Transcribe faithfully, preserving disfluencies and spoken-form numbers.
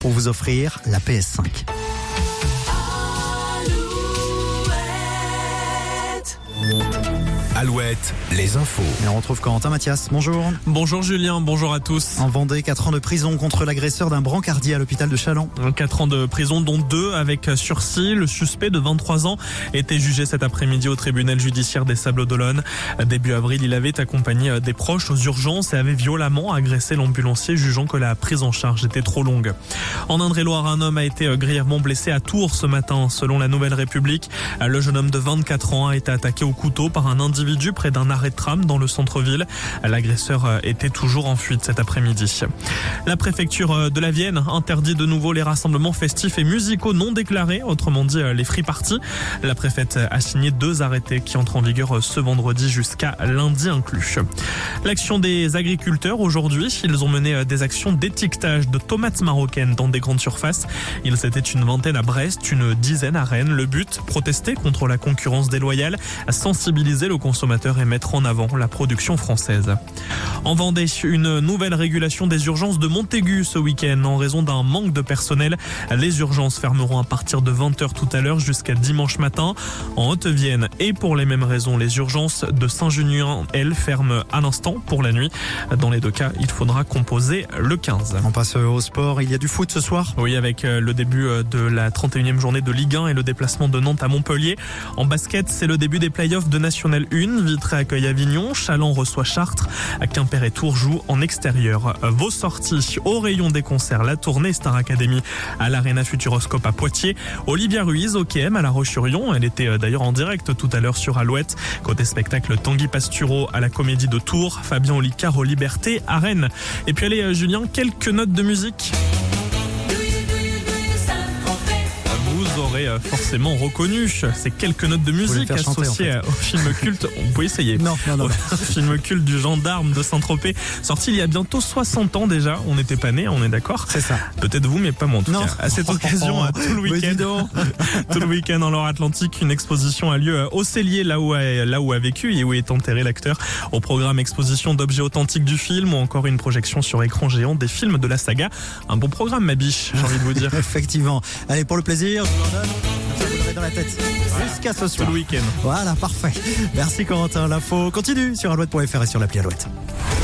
pour vous offrir la P S cinq. Alouette, les infos. Et on retrouve Corentin Mathias. Bonjour. Bonjour Julien, bonjour à tous. En Vendée, quatre ans de prison contre l'agresseur d'un brancardier à l'hôpital de Challans. quatre ans de prison, dont deux avec sursis. Le suspect de vingt-trois ans était jugé cet après-midi au tribunal judiciaire des Sables-d'Olonne. Début avril, il avait accompagné des proches aux urgences et avait violemment agressé l'ambulancier, jugeant que la prise en charge était trop longue. En Indre-et-Loire, un homme a été grièvement blessé à Tours ce matin. Selon la Nouvelle République, le jeune homme de vingt-quatre ans a été attaqué au couteau par un individu près d'un arrêt de tram dans le centre-ville. L'agresseur était toujours en fuite cet après-midi. La préfecture de la Vienne interdit de nouveau les rassemblements festifs et musicaux non déclarés, autrement dit les free parties. La préfète a signé deux arrêtés qui entrent en vigueur ce vendredi jusqu'à lundi inclus. L'action des agriculteurs aujourd'hui, ils ont mené des actions d'étiquetage de tomates marocaines dans des grandes surfaces. Ils étaient une vingtaine à Brest, une dizaine à Rennes. Le but, protester contre la concurrence déloyale, sensibiliser le consommateur et mettre en avant la production française. En Vendée, une nouvelle régulation des urgences de Montaigu ce week-end en raison d'un manque de personnel. Les urgences fermeront à partir de vingt heures tout à l'heure jusqu'à dimanche matin. En Haute-Vienne et pour les mêmes raisons, les urgences de Saint-Junien, elles, ferment à l'instant pour la nuit. Dans les deux cas, il faudra composer le quinze. On passe au sport. Il y a du foot ce soir. Oui, avec le début de la trente et unième journée de Ligue un et le déplacement de Nantes à Montpellier. En basket, c'est le début des playoffs de National un. Vitré accueille Avignon, Challans reçoit Chartres, Quimper et Tours jouent en extérieur. Vos sorties au rayon des concerts, la tournée Star Academy à l'Arena Futuroscope à Poitiers. Olivia Ruiz au K M à La Roche-sur-Yon, elle était d'ailleurs en direct tout à l'heure sur Alouette. Côté spectacle, Tanguy Pastureau à la Comédie de Tours, Fabien Olicard aux Libertés à Rennes. Et puis allez Julien, quelques notes de musique. Vous aurez forcément reconnu ces quelques notes de musique associées en fait. Au film culte. On peut essayer. Non, non, non. Au film culte du gendarme de Saint-Tropez, sorti il y a bientôt soixante ans déjà. On n'était pas nés, on est d'accord. C'est ça. Peut-être vous, mais pas moi en tout non. cas. À cette occasion, tout le week-end, tout le week-end en Loire-Atlantique, une exposition a lieu au Cellier, là où a, là où a vécu et où est enterré l'acteur. Au programme, exposition d'objets authentiques du film ou encore une projection sur écran géant des films de la saga. Un bon programme, ma biche, j'ai envie de vous dire. Effectivement. Allez, pour le plaisir. Ça vous l'aurez dans la tête jusqu'à ce soir. Tout le week-end. Voilà, parfait. Merci Corentin. L'info continue sur alouette point f r et sur l'appli Alouette.